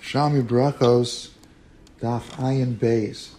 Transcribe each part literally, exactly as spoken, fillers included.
Shami Brachos, Daf Ayin Beis.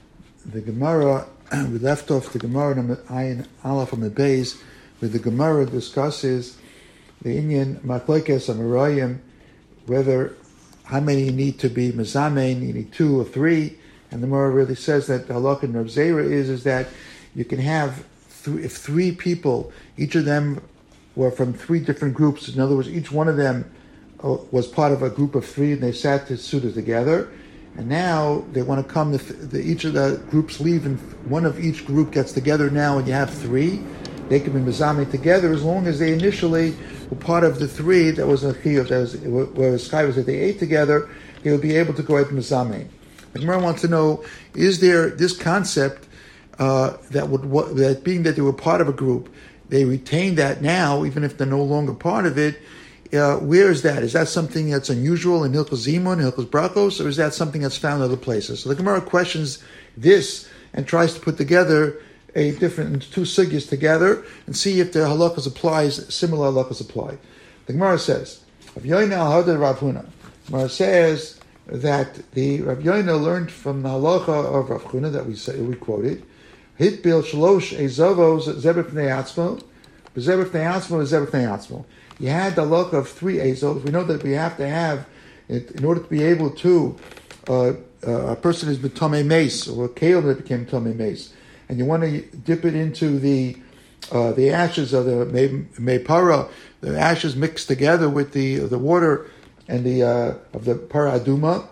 The Gemara, we left off the Gemara on Ayin Aleph on the Beis, where the Gemara discusses the Inyan Machlokes Amarayim, whether how many you need to be Mezamein, you need two or three, and the Gemara really says that the halakha in Rav Zera is is that you can have th- if three people, each of them were from three different groups. In other words, each one of them was part of a group of three, and they sat to Suda together. And now they want to come. To the, each of the groups leave, and one of each group gets together now, and you have three. They can be mezame together as long as they initially were part of the three. That was a chiyuv. That was where the sky was that they ate together. They would be able to go ahead and mezame. The Gemara wants to know: is there this concept uh, that would that being that they were part of a group, they retain that now, even if they're no longer part of it? Uh, where is that? Is that something that's unusual in Hilchos Zimun, Hilchos Brachos, or is that something that's found in other places? So the Gemara questions this and tries to put together a different two sugyas together and see if the halachas applies, similar halachas apply. The Gemara says, Rav Yoina al Rav Huna. Gemara says that the Rav Yoina learned from the halacha of Rav Huna that we say, we quoted, Hit bil shalosh ezavos zeber pnei atzmo, zeber pnei atzmo, zeber pnei atzmo. You had the halacha of three ezos. We know that we have to have, it, in order to be able to, uh, uh, a person has been tamei mace, or a kale that became tamei mace, and you want to dip it into the uh, the ashes of the meipara, the ashes mixed together with the the water and the uh, of the para aduma,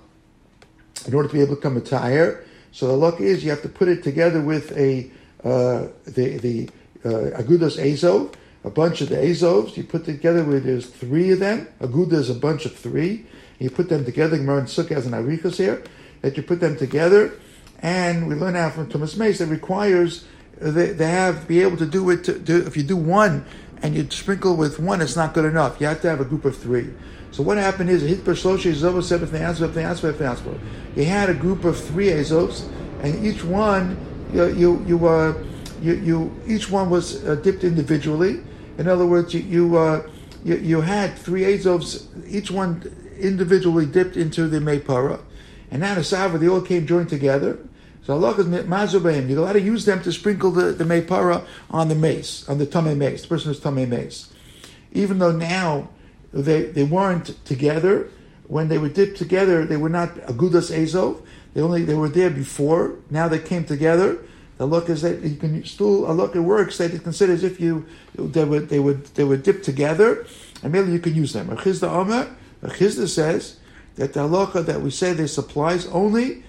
in order to be able to become a tire. So the halacha is you have to put it together with a uh, the the uh, agudas ezov. A bunch of the Azovs, you put together where there's three of them. Aguda is a bunch of three. You put them together. Gemara and Sukkah has an arichos here, that you put them together. And we learn out from Thomas Mace that requires they, they have be able to do it. To, to, if you do one and you sprinkle with one, it's not good enough. You have to have a group of three. So what happened is you had a group of three Azovs, and each one you you you, uh, you, you each one was uh, dipped individually. In other words, you you, uh, you you had three Azovs, each one individually dipped into the meipara, and now the sava, they all came joined together. So Allah is mazubayim. You're allowed to use them to sprinkle the, the meipara on the mace, on the tamei mace. The person who's tamei mace, even though now they they weren't together when they were dipped together. They were not agudas Azov. They only they were there before. Now they came together. The look is that you can still a look it works that it considers if you they would they would they would dip together, and maybe you can use them. Chizda Omer, Chizda says that the halacha that we say this applies only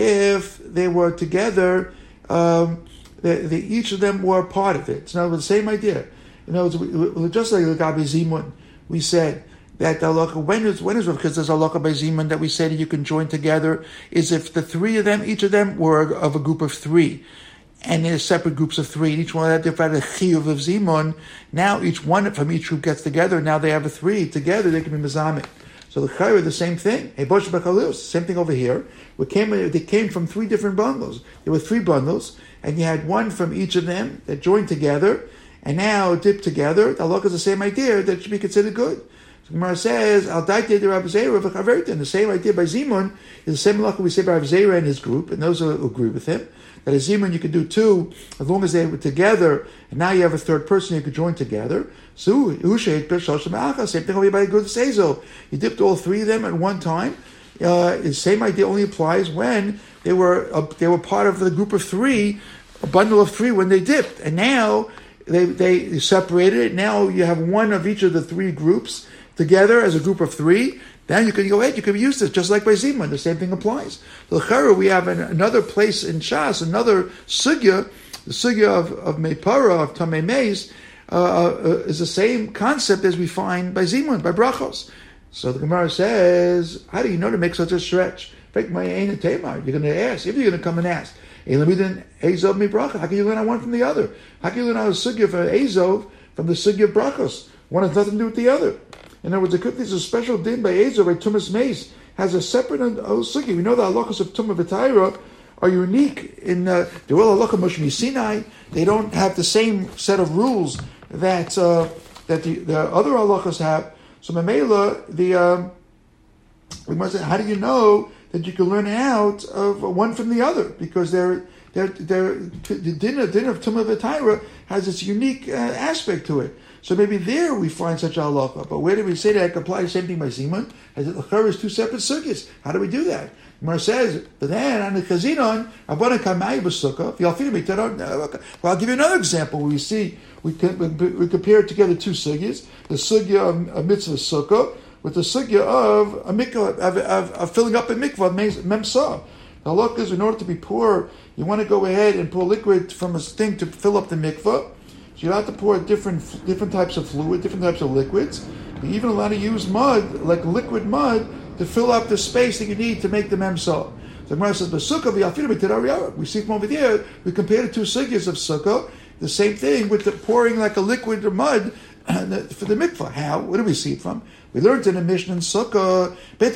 if they were together. Um, they, they, each of them were part of it. So now the same idea. You know, just like the Gabi Zimun, we said that the halacha when is when is because there's a halacha by Zimun that we said that you can join together is if the three of them, each of them were of a group of three. And in separate groups of three, and each one had different chiyuv of zimun. Now each one from each group gets together. Now they have a three together. They can be mezamik. So the chayra, the same thing. Hey, bosh b'chalus, same thing over here. We came, they came from three different bundles. There were three bundles, and you had one from each of them that joined together, and now dipped together. The halakha is the same idea that should be considered good. So Gemara says, "Al daite de Rav Zera v'chavertin." The same idea by Zimun is the same halakha we say by Rav Zera and his group, and those who agree with him. That a Zimun you could do two, as long as they were together, and now you have a third person you could join together. So, same thing over by good Sezo. You dipped all three of them at one time. Uh, the same idea only applies when they were uh, they were part of the group of three, a bundle of three when they dipped. And now they, they separated it. Now you have one of each of the three groups together as a group of three. Then you can go ahead, you can use this, just like by Zimun, the same thing applies. The L'chara, we have an, another place in Shas, another sugya, the sugya of, of Meipara, of Tamei Meis, uh, uh, is the same concept as we find by Zimun, by Brachos. So the Gemara says, how do you know to make such a stretch? You're going to ask, if you're going to come and ask, how can you learn out one from the other? How can you learn out a sugya for Ezov from the sugya of Brachos? One has nothing to do with the other. In other words, there's a special din by Ezov, by Tumas Mace, has a separate sugi. We know the halachas of Tumah V'Taira are unique in uh, the real halacha Moshe Sinai. They don't have the same set of rules that uh, that the, the other halachas have. So Mamela, the um, we must say, how do you know that you can learn out of one from the other? Because they're, they're, they're, the dinner, dinner of Tumah V'Taira has this unique uh, aspect to it. So maybe there we find such a halacha. But where do we say that I can apply the same thing by Zimun? As it is two separate sukkahs. How do we do that? Gemara says, but then on the Chazinon, Abana Kamai B'Sukkah, well, I'll give you another example where we see, we, can, we compare together two sugyas, the sugya of a mitzvah sukkah with the sugya of a mikvah, of, of, of filling up a mikvah, memsa. The halacha is in order to be poor, you want to go ahead and pour liquid from a thing to fill up the mikvah. So you have to pour different different types of fluid, different types of liquids. You even allowed to use mud, like liquid mud, to fill up the space that you need to make the memsa. So the Gemara says, we see from over there, we compare the two sugyas of sukkah, the same thing with the pouring like a liquid or mud for the mikvah. How? Where do we see it from? We learned in the Mishnah in Sukkah,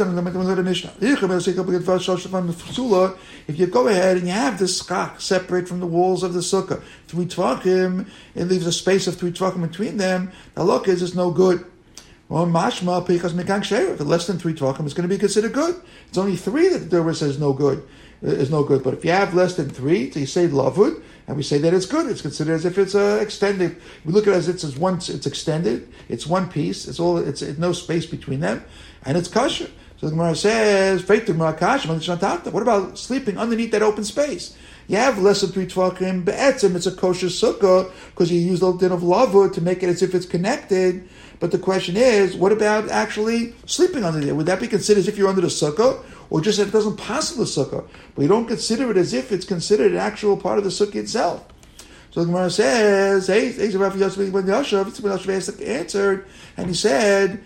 if you go ahead and you have this skach separate from the walls of the Sukkah, three tvachim, it leaves a space of three tvachim between them, the halakha is it's no good. Well, mashma, because mikang sheira, if it's less than three tvachim, it's going to be considered good. It's only three that the Torah says no good, is no good. But if you have less than three, so you say lavud, and we say that it's good. It's considered as if it's uh, extended. We look at it as it's as one. It's extended. It's one piece. It's all. It's, it's no space between them, and it's kosher. So the Gemara says, what about sleeping underneath that open space? You have less than three tvachim. Be'etzim, it's a kosher sukkah because you use a little bit of lavud to make it as if it's connected. But the question is, what about actually sleeping under there? Would that be considered as if you're under the sukkah? Or just that it doesn't pass the sukkah? But you don't consider it as if it's considered an actual part of the sukkah itself. So the Gemara says, hey, Rav Yosef answered, and he said,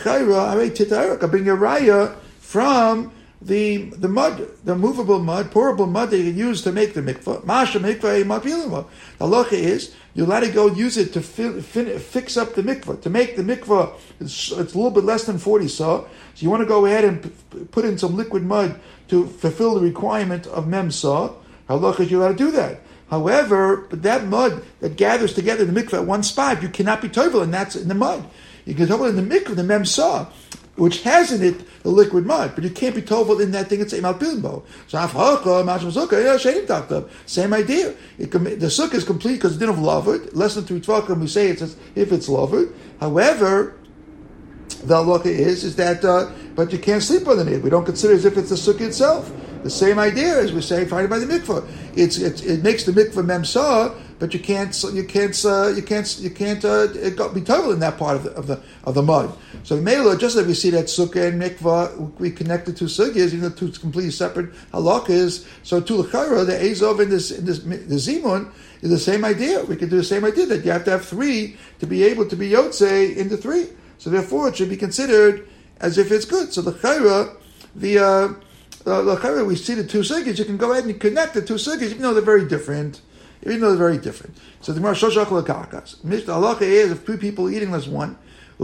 I bring a raya from the the mud, the movable mud, pourable mud that you can use to make the mikvah. Masha mikvah mapilimo. The halacha is you're allowed to go use it to fi- fin- fix up the mikvah, to make the mikvah. It's, it's a little bit less than forty saw. So you want to go ahead and p- put in some liquid mud to fulfill the requirement of mem saw. Halacha is you're allowed to do that. However, but that mud that gathers together in the mikvah at one spot, you cannot be tovel, and that's in the mud. You can tovel in the mikvah, the mem saw, which has in it the liquid mud, but you can't be tovel in that thing. It's emal pilbo. So afhacha mashma sukkah, yeah, sheinim taktav. Same idea. It can, the sukkah is complete because it didn't have lavud. Less than three tvachim, we say it's as if it's lavud. However, the halacha is is that, uh, but you can't sleep underneath it. We don't consider it as if it's the sukkah itself. The same idea as we say, find by the mikvah. It's, it's it makes the mikvah memsah, but you can't you can't uh, you can't you can't uh, be total in that part of the of the of the mud. So Mela, just like we see that sukkah and mikvah, we connect the two sugyas, even though two completely separate halakas. So to l'chara, the Azov and this in this the Zimun is the same idea. We can do the same idea that you have to have three to be able to be yotze into three. So therefore, it should be considered as if it's good. So the chayra, the uh, the chayra, we see the two sugyas. You can go ahead and connect the two sugyas, even though they're very different. Even though they're very different. So the Gemara shoshach lekakas. The halacha is if two people are eating, there's one.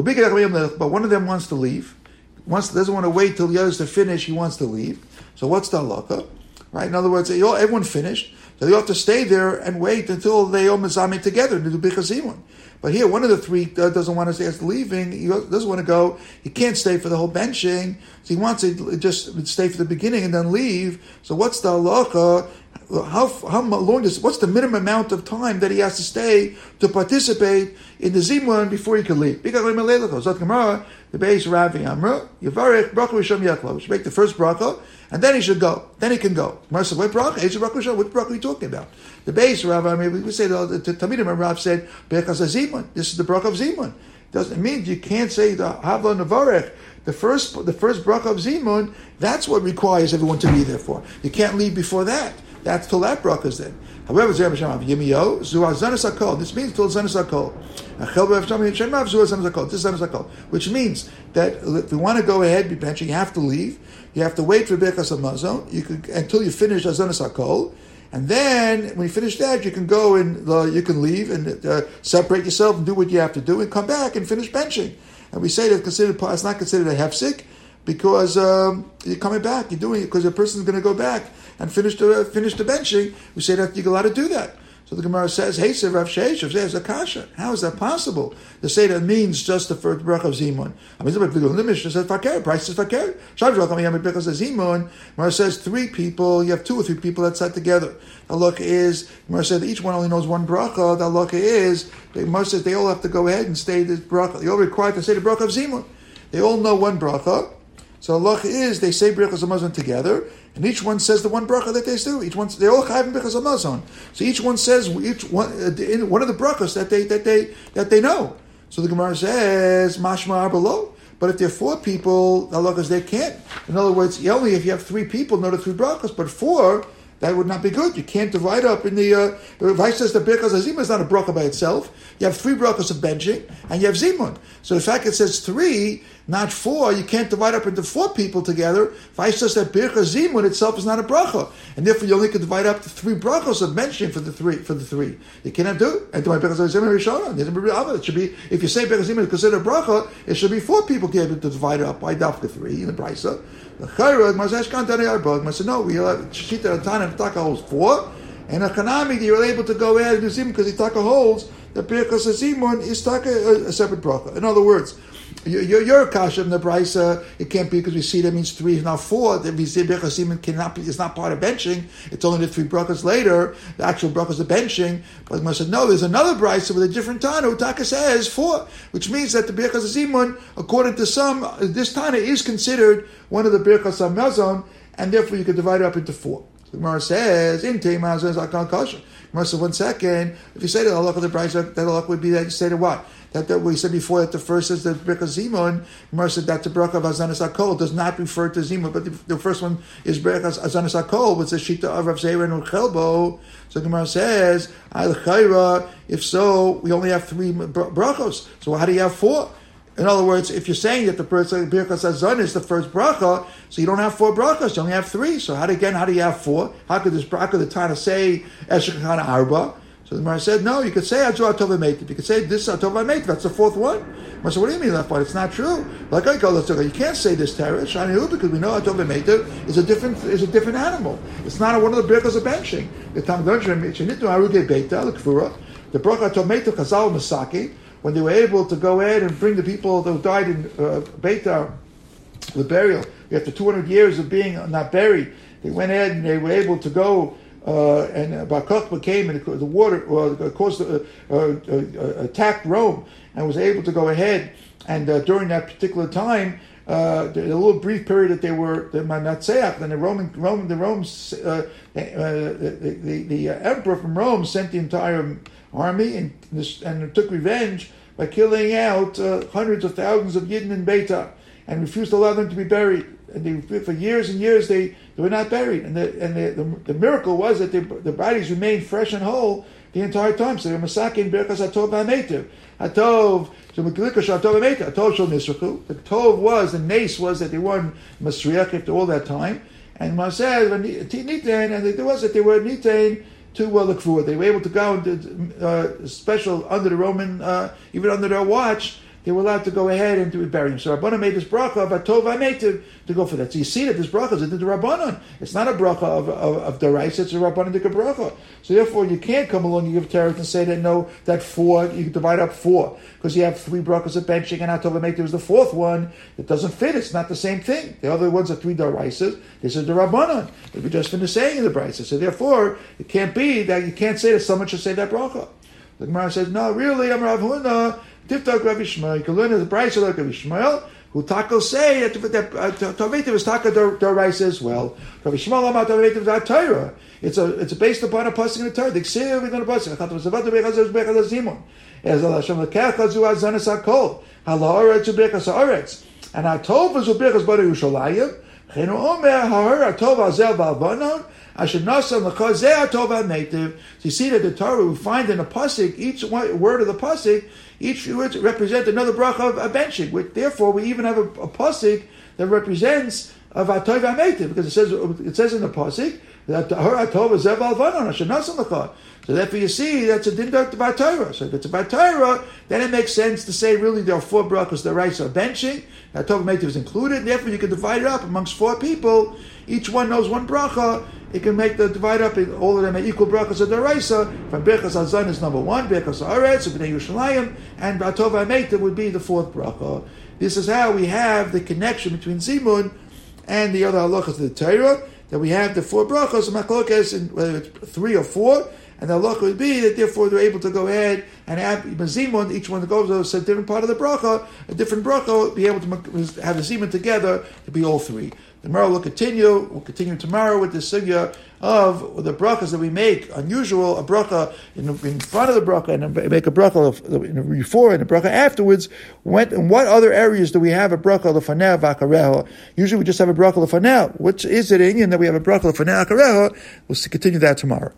But one of them wants to leave. Wants doesn't want to wait till the others to finish. He wants to leave. So what's the halacha? Right? In other words, everyone finished. So you have to stay there and wait until they all mizameh together to do bichazimun. But here, one of the three doesn't want to stay. He's leaving. He doesn't want to go. He can't stay for the whole benching. So he wants to just stay for the beginning and then leave. So what's the halacha? How how long does what's the minimum amount of time that he has to stay to participate in the zimun before he can leave? Because the base Ravi Amra Yavarech bracha Rishon Yechlo. We should make the first bracha and then he should go. Then he can go. What bracha? What bracha are we talking about? The base Rav Amra. We say the Talmidim and Rav said because of zimun. This is the bracha of zimun. Doesn't mean you can't say the Havla Navarech. The first the first bracha of zimun. That's what requires everyone to be there for. You can't leave before that. That's till that bracha is then. However, this means till zanis hakol. This is zanis hakol, which means that if you want to go ahead, be benching, you have to leave. You have to wait for birkas hamazon. You can until you finish zanis hakol, and then when you finish that, you can go and uh, you can leave and uh, separate yourself and do what you have to do, and come back and finish benching. And we say that considered it's not considered a hefsek because um, you're coming back. You're doing it because a person's going to go back and finish the uh, finish the benching. We say that you're allowed to do that. So the Gemara says, "Hey, Rav Sheishav says a kasha. How is that possible? To say that means just the first bracha of zimun. I mean, the Mishnah says fakir, price is fakir. Because of zimun, Gemara says three people. You have two or three people that sat together. The halacha is Gemara said each one only knows one bracha. The halacha is the Gemara says they all have to go ahead and say this bracha. They all required to say the bracha of zimun. They all know one bracha. So halacha is they say brachas hamazon together, and each one says the one bracha that they do. Each one they all chayv brachas hamazon. So each one says each one in one of the brachas that they that they that they know. So the Gemara says mashma below. But if there are four people, the halacha is they can't. In other words, you only if you have three people know the three brachas, but four, that would not be good. You can't divide up in the. Uh, if I says the brachas zimun is not a bracha by itself. You have three brachas of benching, and you have zimun. So the fact it says three, not four, you can't divide up into four people together. If I says that brachas zimun itself is not a bracha, and therefore you only can divide up the three brachas of benching for the three. For the three, you cannot do it. And to my brachas zimun rishona, it should be if you say brachas zimun is considered a bracha, it should be four people able to divide it up by dafka three in the brisa. The Chayra, Marzesh Kantani Arbog, I said, no, we have Shita Atan and Taka holds four, and a Kanami, you were able to go ahead and do Zimun because the Taka holds that Birkas Zimun is Taka a, a separate bracha. In other words, you're, you're a kasha in the brisa. It can't be because we see that means three, now four. That means Birkas Zimun cannot be. It's not part of benching. It's only the three brachas later. The actual brachas of benching. But I said no. There's another brisa with a different Tana. Taka says four, which means that the Birkas Zimun, according to some, this Tana is considered one of the Birkas HaMazon, and therefore you can divide it up into four. So the Gemara says, in Teimazon is Akal Kasha. Gemara says, one second, if you say the halakha of the price, that halakha would be that you say to what? That, that we said before that the first is the Birkas Zimun. Gemara said that the bracha of Azanas HaKol does not refer to Zimun, but the, the first one is Birkas Azanas HaKol, which is Shita of Rav Zera and Chelbo. So Gemara says, Al Chayra, if so, we only have three brachos. So how do you have four? In other words, if you're saying that the person Birkas Hazon is the first bracha, so you don't have four brachas, you only have three. So how do, again, how do you have four? How could this bracha the Tana say Eshekachana Arba? So the Gemara said, no, you could say Adzor Atov Meitiv. You could say this Atov Meitiv. That's the fourth one. I said, what do you mean that part? It's not true. Like I call it, you can't say this Teresh Shani because we know Atov Meitiv is a different is a different animal. It's not one of the brachas of benching. The Tam Donjim Shenitu Aruge Beita Lekfura. The bracha Atov Meitiv Chazal Masaki. When they were able to go ahead and bring the people who died in uh, Beitar, the burial, after two hundred years of being not buried, they went ahead and they were able to go, uh, and uh, Bar Kokhba came and the water, uh, caused, uh, uh, uh, attacked Rome, and was able to go ahead, and uh, during that particular time, uh, the, the little brief period that they were, the Manatseach, then the Roman, Roman the Rome, uh, uh, the, the, the uh, emperor from Rome sent the entire army and, and took revenge by killing out uh, hundreds of thousands of Yidden in Beitar and refused to allow them to be buried. And they, for years and years, they, they were not buried. And the and the, the, the miracle was that they, the bodies remained fresh and whole the entire time. So they were masakin berkas hatov ha'meitiv. Hatov, so mekilikash hatov ha'meitiv. Hatov shel nisrachu. The tov was, the nace was that they weren't masriach after all that time. And Mar said, nitain, and there was that they were nitain to well look forward. They were able to go into uh, special under the Roman, uh, even under their watch, they were allowed to go ahead and to bury him. So Rabbanan made this bracha of Atov HaMeitiv to go for that. So you see that this bracha is into the Rabbanan. It's not a bracha of, of, of Daraisa, it's a Rabbanan Dika bracha. So therefore you can't come along and give Terech and say that no, that four, you can divide up four. Because you have three brachas of benching and Atov HaMeitiv is the fourth one. It doesn't fit, it's not the same thing. The other ones are three Daraisas. This is the Rabbanan. If we just finished saying in the Brisa. So therefore, it can't be that you can't say that someone should say that bracha. The Gemara says, no, really, I'm Rav Huna. Tiftak Rav Yishmael. You can learn in the Brisa like Rav Yishmael, who Taka say that Taveitiv is Taka Doraisa as well. Rav Yishmael Amar Taveitiv is Torah. It's a it's based upon a pasuk in the Torah. The Ksiv in the pasuk. Chatam Zavat Bechazos Bechazos Zimun. As Allah Hashem Lekach Zu Azanas Hakol. Halaoretz Ubechas Haaretz. And Hatov is Ubechas Bari Yerushalayim. Chenu Omer Ha'ar Hatov Azel Ba'albanon. So you see that the Torah we find in a pasuk, each word of the pasuk, each word represents another bracha of a benching. Which therefore we even have a, a pasuk that represents of Atov Ametiv, because it says it says in the pasuk that her Atov is Zev Alvanon Hashanasan Lachah. So therefore, you see that's a din of Torah. So if it's about Torah, then it makes sense to say really there are four brachos. The rights are benching. Atov Ametiv is included. Therefore, you can divide it up amongst four people. Each one knows one bracha. It can make the divide up. All of them are equal brachos of the Raisa. From Berachas Hazan is number one. Berachas Haaretz, Bnei Yerushalayim, and Atov Ametiv would be the fourth bracha. This is how we have the connection between Zimun and the other halachas of the Torah, that we have the four brachos, machlokes, in whether it's three or four, and the halacha would be that therefore they're able to go ahead and have zimun, each one that goes to a different part of the bracha, a different bracha, be able to have the zimun together to be all three. Tomorrow we'll continue, we'll continue tomorrow with the sugya of the brachas that we make, unusual, a bracha in, in front of the bracha, and make a bracha of, before and a bracha afterwards. When, in what other areas do we have a bracha lefaneh v'akareha? Usually we just have a bracha lefaneh. Which is it in that we have a bracha lefaneh v'akareha? We'll continue that tomorrow.